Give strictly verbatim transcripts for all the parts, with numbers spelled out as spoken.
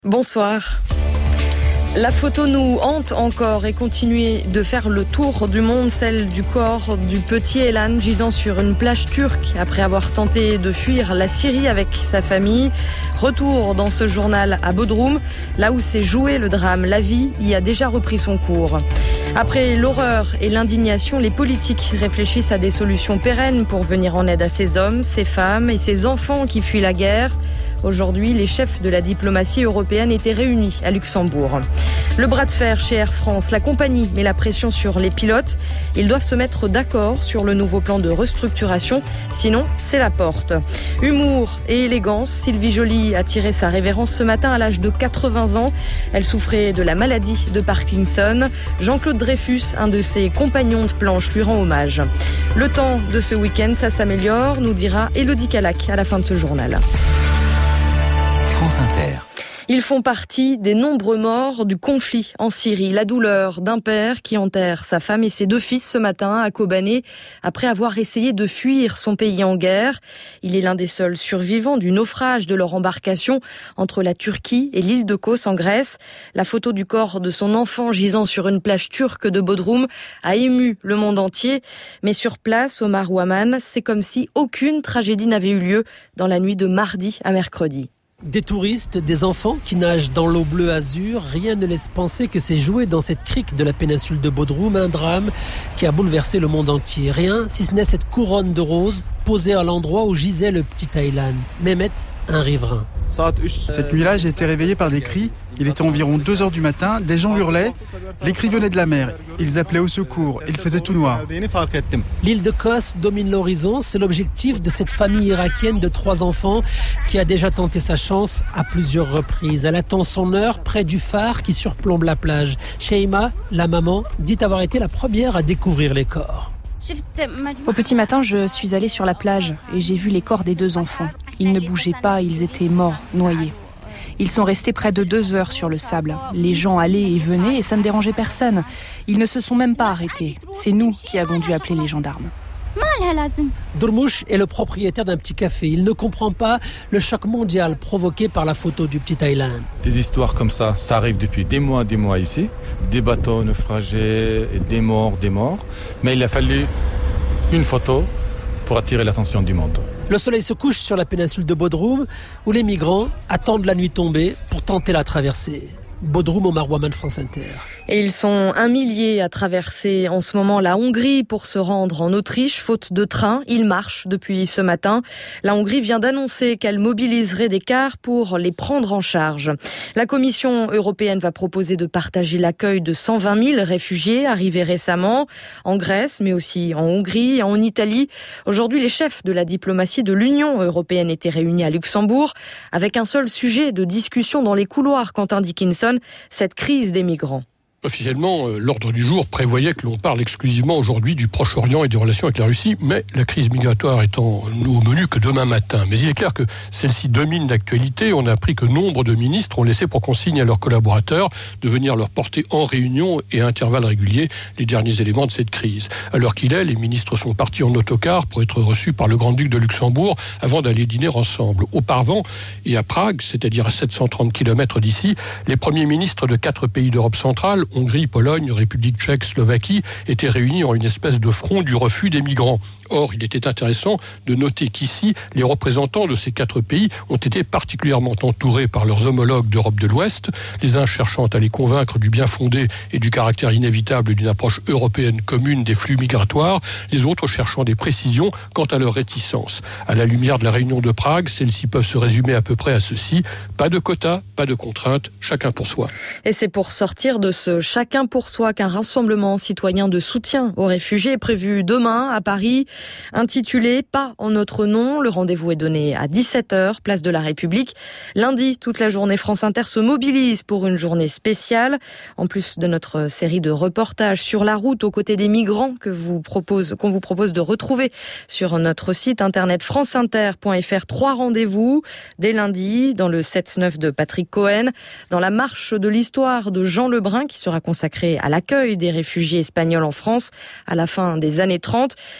Bonsoir. La photo nous hante encore et continue de faire le tour du monde, celle du corps du petit Elan gisant sur une plage turque après avoir tenté de fuir la Syrie avec sa famille. Retour dans ce journal à Bodrum, là où s'est joué le drame. La vie y a déjà repris son cours. Après l'horreur et l'indignation, les politiques réfléchissent à des solutions pérennes pour venir en aide à ces hommes, ces femmes et ces enfants qui fuient la guerre. Aujourd'hui, les chefs de la diplomatie européenne étaient réunis à Luxembourg. Le bras de fer chez Air France, la compagnie met la pression sur les pilotes. Ils doivent se mettre d'accord sur le nouveau plan de restructuration, sinon c'est la porte. Humour et élégance, Sylvie Joly a tiré sa révérence ce matin à l'âge de quatre-vingts ans. Elle souffrait de la maladie de Parkinson. Jean-Claude Dreyfus, un de ses compagnons de planche, lui rend hommage. Le temps de ce week-end, ça s'améliore, nous dira Élodie Calac à la fin de ce journal. France Inter. Ils font partie des nombreux morts du conflit en Syrie. La douleur d'un père qui enterre sa femme et ses deux fils ce matin à Kobané après avoir essayé de fuir son pays en guerre. Il est l'un des seuls survivants du naufrage de leur embarcation entre la Turquie et l'île de Kos en Grèce. La photo du corps de son enfant gisant sur une plage turque de Bodrum a ému le monde entier. Mais sur place, Omar Ouaman, c'est comme si aucune tragédie n'avait eu lieu dans la nuit de mardi à mercredi. Des touristes, des enfants qui nagent dans l'eau bleu azur, rien ne laisse penser que c'est joué dans cette crique de la péninsule de Bodrum, un drame qui a bouleversé le monde entier. Rien, si ce n'est cette couronne de roses posée à l'endroit où gisait le petit Aylan. Mehmet, un riverain. Cette nuit-là, j'ai été réveillé par des cris. Il était environ deux heures du matin, des gens hurlaient. Les cris venaient de la mer. Ils appelaient au secours. Il faisait tout noir. L'île de Kos domine l'horizon. C'est l'objectif de cette famille irakienne de trois enfants qui a déjà tenté sa chance à plusieurs reprises. Elle attend son heure près du phare qui surplombe la plage. Sheima, la maman, dit avoir été la première à découvrir les corps. Au petit matin, je suis allée sur la plage et j'ai vu les corps des deux enfants. Ils ne bougeaient pas, ils étaient morts, noyés. Ils sont restés près de deux heures sur le sable. Les gens allaient et venaient et ça ne dérangeait personne. Ils ne se sont même pas arrêtés. C'est nous qui avons dû appeler les gendarmes. Durmush est le propriétaire d'un petit café. Il ne comprend pas le choc mondial provoqué par la photo du petit Aylan. Des histoires comme ça, ça arrive depuis des mois, des mois ici. Des bateaux naufragés, des morts, des morts. Mais il a fallu une photo pour attirer l'attention du monde. Le soleil se couche sur la péninsule de Bodrum, où les migrants attendent la nuit tombée pour tenter la traversée. Bodrum, Omar Ouaman, France Inter. Et ils sont un millier à traverser en ce moment la Hongrie pour se rendre en Autriche, faute de train. Ils marchent depuis ce matin. La Hongrie vient d'annoncer qu'elle mobiliserait des cars pour les prendre en charge. La Commission européenne va proposer de partager l'accueil de cent vingt mille réfugiés arrivés récemment en Grèce, mais aussi en Hongrie, en Italie. Aujourd'hui, les chefs de la diplomatie de l'Union européenne étaient réunis à Luxembourg avec un seul sujet de discussion dans les couloirs, Quentin Dickinson, cette crise des migrants. Officiellement, euh, l'ordre du jour prévoyait que l'on parle exclusivement aujourd'hui du Proche-Orient et des relations avec la Russie, mais la crise migratoire étant au menu que demain matin. Mais il est clair que celle-ci domine l'actualité. On a appris que nombre de ministres ont laissé pour consigne à leurs collaborateurs de venir leur porter en réunion et à intervalles réguliers les derniers éléments de cette crise. À l'heure qu'il est, les ministres sont partis en autocar pour être reçus par le grand-duc de Luxembourg avant d'aller dîner ensemble. Auparavant, et à Prague, c'est-à-dire à sept cent trente kilomètres d'ici, les premiers ministres de quatre pays d'Europe centrale, Hongrie, Pologne, République tchèque, Slovaquie, étaient réunis en une espèce de front du refus des migrants. Or, il était intéressant de noter qu'ici, les représentants de ces quatre pays ont été particulièrement entourés par leurs homologues d'Europe de l'Ouest, les uns cherchant à les convaincre du bien fondé et du caractère inévitable d'une approche européenne commune des flux migratoires, les autres cherchant des précisions quant à leur réticence. À la lumière de la réunion de Prague, celles-ci peuvent se résumer à peu près à ceci: pas de quotas, pas de contraintes, chacun pour soi. Et c'est pour sortir de ce chacun pour soi qu'un rassemblement citoyen de soutien aux réfugiés est prévu demain à Paris. Intitulé « Pas en notre nom », le rendez-vous est donné à dix-sept heures, place de la République. Lundi, toute la journée, France Inter se mobilise pour une journée spéciale. En plus de notre série de reportages sur la route aux côtés des migrants que vous propose, qu'on vous propose de retrouver sur notre site internet franceinter point f r. Trois rendez-vous dès lundi dans le sept neuf de Patrick Cohen, dans la marche de l'histoire de Jean Lebrun qui sera consacrée à l'accueil des réfugiés espagnols en France à la fin des années trente, et puis dans le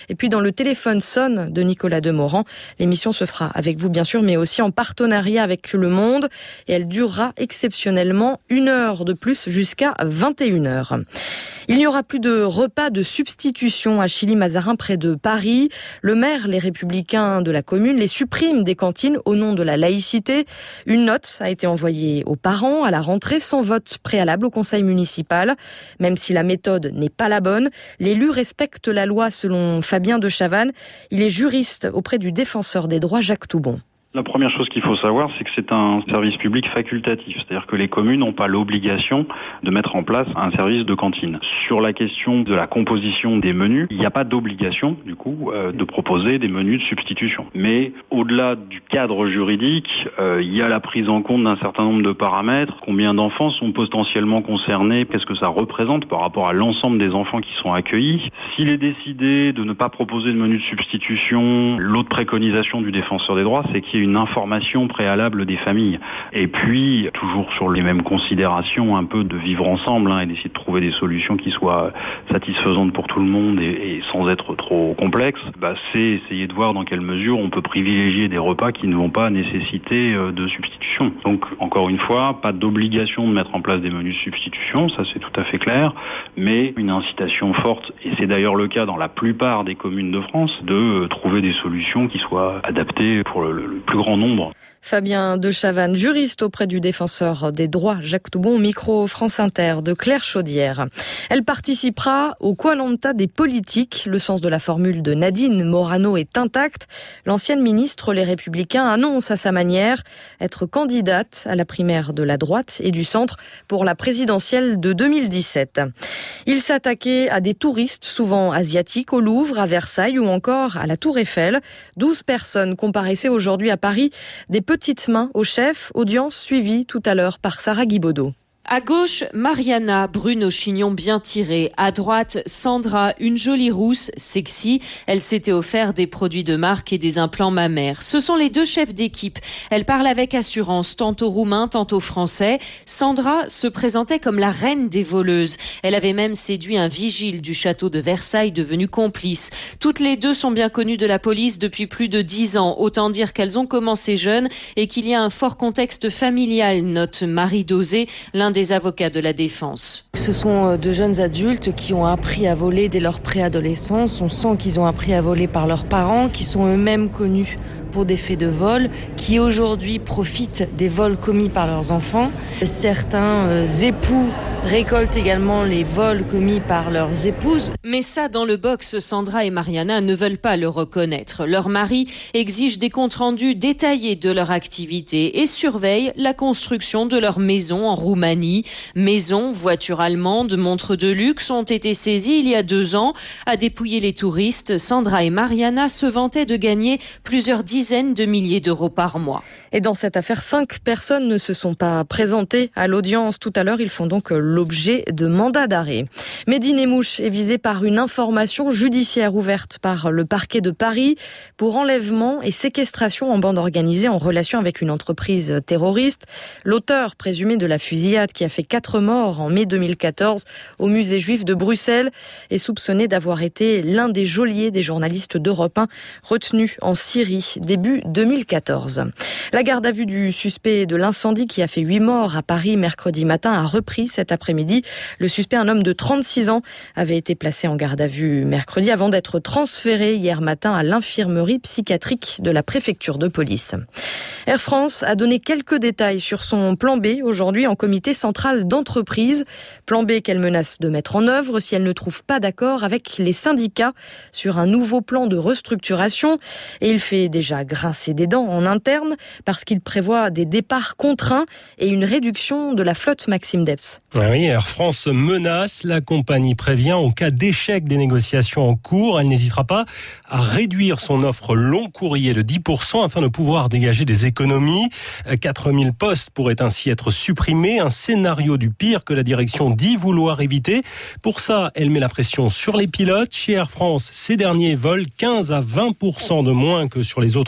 Le téléphone sonne de Nicolas Demorand. L'émission se fera avec vous bien sûr, mais aussi en partenariat avec Le Monde. Et elle durera exceptionnellement une heure de plus jusqu'à vingt et une heures. Il n'y aura plus de repas de substitution à Chilly-Mazarin près de Paris. Le maire, les Républicains de la commune, les suppriment des cantines au nom de la laïcité. Une note a été envoyée aux parents à la rentrée sans vote préalable au conseil municipal. Même si la méthode n'est pas la bonne, l'élu respecte la loi selon Fabien de Chavannes. Il est juriste auprès du défenseur des droits Jacques Toubon. La première chose qu'il faut savoir, c'est que c'est un service public facultatif. C'est-à-dire que les communes n'ont pas l'obligation de mettre en place un service de cantine. Sur la question de la composition des menus, il n'y a pas d'obligation, du coup, euh, de proposer des menus de substitution. Mais au-delà du cadre juridique, euh, il y a la prise en compte d'un certain nombre de paramètres. Combien d'enfants sont potentiellement concernés? Qu'est-ce que ça représente par rapport à l'ensemble des enfants qui sont accueillis? S'il est décidé de ne pas proposer de menu de substitution, l'autre préconisation du défenseur des droits, c'est qu'il y ait une information préalable des familles. Et puis, toujours sur les mêmes considérations, un peu de vivre ensemble, hein, et d'essayer de trouver des solutions qui soient satisfaisantes pour tout le monde et, et sans être trop complexes, bah, c'est essayer de voir dans quelle mesure on peut privilégier des repas qui ne vont pas nécessiter euh, de substitution. Donc, encore une fois, pas d'obligation de mettre en place des menus de substitution, ça c'est tout à fait clair, mais une incitation forte, et c'est d'ailleurs le cas dans la plupart des communes de France, de euh, trouver des solutions qui soient adaptées pour le, le plus grand nombre. Fabien de Chavannes, juriste auprès du défenseur des droits Jacques Toubon, micro France Inter de Claire Chaudière. Elle participera au Koh-Lanta des politiques. Le sens de la formule de Nadine Morano est intact. L'ancienne ministre Les Républicains annonce à sa manière être candidate à la primaire de la droite et du centre pour la présidentielle de deux mille dix-sept. Il s'attaquait à des touristes, souvent asiatiques, au Louvre, à Versailles ou encore à la Tour Eiffel. douze personnes comparaissaient aujourd'hui à Paris, des petites mains au chef, audience suivie tout à l'heure par Sarah Guibaudot. À gauche, Mariana, brune au chignon bien tiré. À droite, Sandra, une jolie rousse, sexy. Elle s'était offert des produits de marque et des implants mammaires. Ce sont les deux chefs d'équipe. Elle parle avec assurance, tantôt roumain, tantôt français. Sandra se présentait comme la reine des voleuses. Elle avait même séduit un vigile du château de Versailles devenu complice. Toutes les deux sont bien connues de la police depuis plus de dix ans. Autant dire qu'elles ont commencé jeunes et qu'il y a un fort contexte familial, note Marie Dosé, l'un des avocats de la défense. Ce sont de jeunes adultes qui ont appris à voler dès leur préadolescence. On sent qu'ils ont appris à voler par leurs parents, qui sont eux-mêmes connus pour des faits de vol, qui aujourd'hui profitent des vols commis par leurs enfants. Certains euh, époux récoltent également les vols commis par leurs épouses. Mais ça, dans le box, Sandra et Mariana ne veulent pas le reconnaître. Leur mari exige des comptes rendus détaillés de leur activité et surveille la construction de leur maison en Roumanie. Maison, voiture allemande, montres de luxe ont été saisies il y a deux ans. À dépouiller les touristes, Sandra et Mariana se vantaient de gagner plusieurs dizaines de milliers d'euros par mois. Et dans cette affaire, cinq personnes ne se sont pas présentées à l'audience tout à l'heure. Ils font donc l'objet de mandats d'arrêt. Mehdi Nemmouche est visé par une information judiciaire ouverte par le parquet de Paris pour enlèvement et séquestration en bande organisée en relation avec une entreprise terroriste. L'auteur présumé de la fusillade qui a fait quatre morts en mai deux mille quatorze au musée juif de Bruxelles est soupçonné d'avoir été l'un des geôliers des journalistes d'Europe un retenus en Syrie début deux mille quatorze. La garde à vue du suspect de l'incendie qui a fait huit morts à Paris mercredi matin a repris cet après-midi. Le suspect, un homme de trente-six ans, avait été placé en garde à vue mercredi avant d'être transféré hier matin à l'infirmerie psychiatrique de la préfecture de police. Air France a donné quelques détails sur son plan B aujourd'hui en comité central d'entreprise. Plan B qu'elle menace de mettre en œuvre si elle ne trouve pas d'accord avec les syndicats sur un nouveau plan de restructuration. Et il fait déjà grincer des dents en interne parce qu'il prévoit des départs contraints et une réduction de la flotte Maxime Debs. Oui, Air France menace, la compagnie prévient en cas d'échec des négociations en cours. Elle n'hésitera pas à réduire son offre long courrier de dix pour cent afin de pouvoir dégager des économies. quatre mille postes pourraient ainsi être supprimés, un scénario du pire que la direction dit vouloir éviter. Pour ça, elle met la pression sur les pilotes. Chez Air France, ces derniers volent quinze à vingt pour cent de moins que sur les autres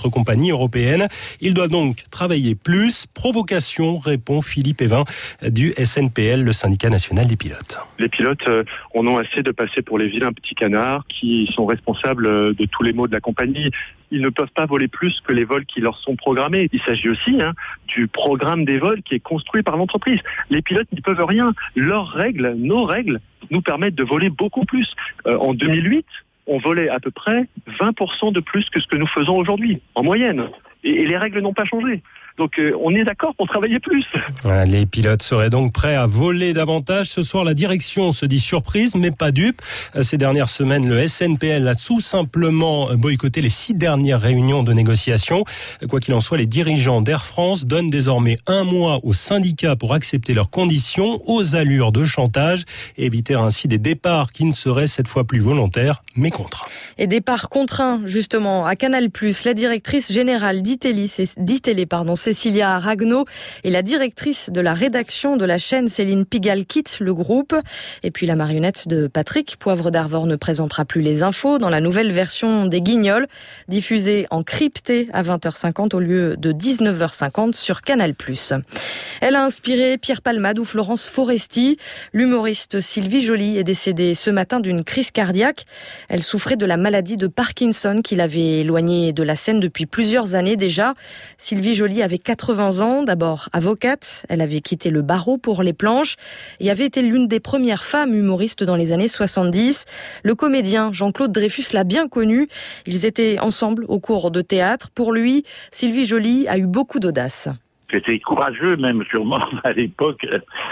autres compagnies européennes. Ils doivent donc travailler plus. Provocation, répond Philippe Evin du S N P L, le syndicat national des pilotes. Les pilotes euh, en ont assez de passer pour les vilains petits canards qui sont responsables euh, de tous les maux de la compagnie. Ils ne peuvent pas voler plus que les vols qui leur sont programmés. Il s'agit aussi hein, du programme des vols qui est construit par l'entreprise. Les pilotes n'y peuvent rien. Leurs règles, nos règles, nous permettent de voler beaucoup plus. Euh, en deux mille huit, on volait à peu près vingt pour cent de plus que ce que nous faisons aujourd'hui, en moyenne. Et, et les règles n'ont pas changé. Donc euh, on est d'accord pour travailler plus. Voilà, les pilotes seraient donc prêts à voler davantage. Ce soir, la direction se dit surprise, mais pas dupe. Ces dernières semaines, le S N P L a tout simplement boycotté les six dernières réunions de négociation. Quoi qu'il en soit, les dirigeants d'Air France donnent désormais un mois aux syndicats pour accepter leurs conditions, aux allures de chantage, et éviter ainsi des départs qui ne seraient cette fois plus volontaires, mais contraints. Et départs contraints, justement, à Canal+. La directrice générale d'Itélé, pardon, Cécilia Ragnaud et la directrice de la rédaction de la chaîne, Céline Pigalle, quittent le groupe. Et puis la marionnette de Patrick Poivre d'Arvor ne présentera plus les infos dans la nouvelle version des Guignols, diffusée en crypté à vingt heures cinquante au lieu de dix-neuf heures cinquante sur Canal+. Elle a inspiré Pierre Palmade ou Florence Foresti. L'humoriste Sylvie Joly est décédée ce matin d'une crise cardiaque. Elle souffrait de la maladie de Parkinson qui l'avait éloignée de la scène depuis plusieurs années déjà. Sylvie Joly avait quatre-vingts ans, d'abord avocate. Elle avait quitté le barreau pour les planches et avait été l'une des premières femmes humoristes dans les années soixante-dix. Le comédien Jean-Claude Dreyfus l'a bien connue. Ils étaient ensemble au cours de théâtre. Pour lui, Sylvie Joly a eu beaucoup d'audace. C'était courageux même sûrement à l'époque.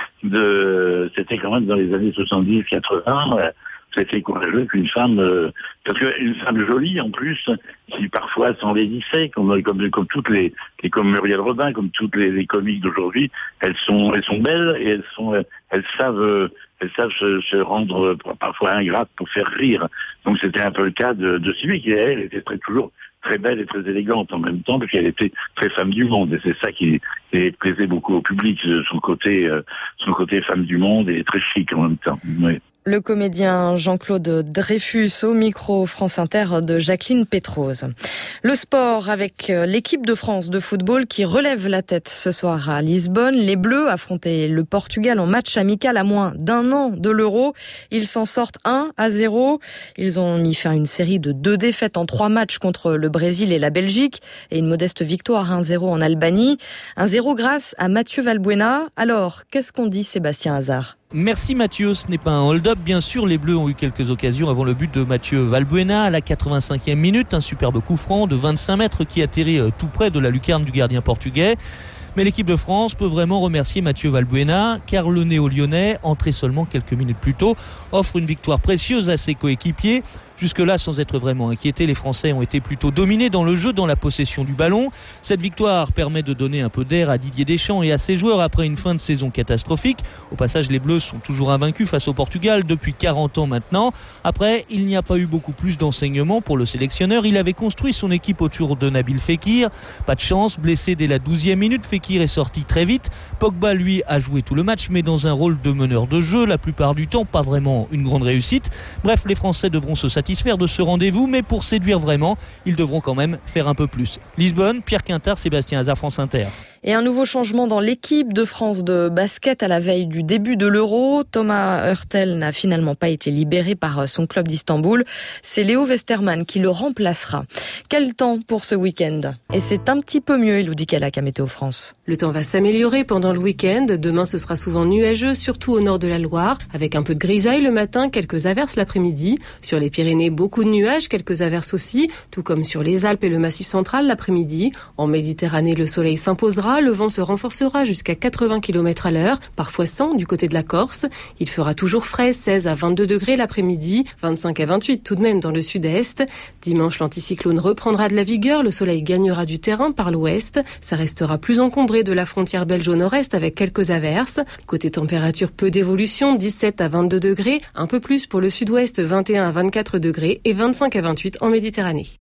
De... C'était quand même dans les années soixante-dix quatre-vingts. C'était courageux qu'une femme, euh, parce qu'une femme jolie en plus, qui parfois s'enlaidissait, comme, comme, comme toutes les, les, comme Muriel Robin, comme toutes les, les comiques d'aujourd'hui, elles sont, elles sont belles et elles sont, elles savent, elles savent se, se rendre parfois ingrates pour faire rire. Donc c'était un peu le cas de, de Sylvie, qui elle était très, toujours très belle et très élégante en même temps, parce qu'elle était très femme du monde, et c'est ça qui, qui plaisait beaucoup au public, son côté, son côté femme du monde et très chic en même temps. Oui. Le comédien Jean-Claude Dreyfus au micro France Inter de Jacqueline Pétrose. Le sport avec l'équipe de France de football qui relève la tête ce soir à Lisbonne. Les Bleus affrontaient le Portugal en match amical à moins d'un an de l'Euro. Ils s'en sortent un à zéro. Ils ont mis fin à une série de deux défaites en trois matchs contre le Brésil et la Belgique et une modeste victoire un zéro en Albanie. un zéro grâce à Mathieu Valbuena. Alors, qu'est-ce qu'on dit, Sébastien Hazard ? Merci Mathieu, ce n'est pas un hold-up, bien sûr, les Bleus ont eu quelques occasions avant le but de Mathieu Valbuena à la quatre-vingt-cinquième minute, un superbe coup franc de vingt-cinq mètres qui atterrit tout près de la lucarne du gardien portugais. Mais l'équipe de France peut vraiment remercier Mathieu Valbuena car le néo-lyonnais, entré seulement quelques minutes plus tôt, offre une victoire précieuse à ses coéquipiers. Jusque-là, sans être vraiment inquiétés, les Français ont été plutôt dominés dans le jeu, dans la possession du ballon. Cette victoire permet de donner un peu d'air à Didier Deschamps et à ses joueurs après une fin de saison catastrophique. Au passage, les Bleus sont toujours invaincus face au Portugal depuis quarante ans maintenant. Après, il n'y a pas eu beaucoup plus d'enseignements pour le sélectionneur. Il avait construit son équipe autour de Nabil Fekir. Pas de chance, blessé dès la douzième minute, Fekir est sorti très vite. Pogba, lui, a joué tout le match, mais dans un rôle de meneur de jeu, la plupart du temps, pas vraiment une grande réussite. Bref, les Français devront se satisfaire de ce rendez-vous, mais pour séduire vraiment, ils devront quand même faire un peu plus. Lisbonne, Pierre Quintard, Sébastien Hazard, France Inter. Et un nouveau changement dans l'équipe de France de basket à la veille du début de l'Euro. Thomas Hurtel n'a finalement pas été libéré par son club d'Istanbul. C'est Léo Westermann qui le remplacera. Quel temps pour ce week-end ? Et c'est un petit peu mieux, Elodie Calac à Météo France. Le temps va s'améliorer pendant le week-end. Demain, ce sera souvent nuageux, surtout au nord de la Loire, avec un peu de grisaille le matin, quelques averses l'après-midi. Sur les Pyrénées, beaucoup de nuages, quelques averses aussi, tout comme sur les Alpes et le Massif central l'après-midi. En Méditerranée, le soleil s'imposera. Le vent se renforcera jusqu'à quatre-vingts kilomètres à l'heure, parfois cent du côté de la Corse. Il fera toujours frais, seize à vingt-deux degrés l'après-midi, vingt-cinq à vingt-huit tout de même dans le sud-est. Dimanche, l'anticyclone reprendra de la vigueur, le soleil gagnera du terrain par l'ouest. Ça restera plus encombré de la frontière belge au nord-est avec quelques averses. Côté température, peu d'évolution, dix-sept à vingt-deux degrés, un peu plus pour le sud-ouest, vingt et un à vingt-quatre degrés et vingt-cinq à vingt-huit en Méditerranée.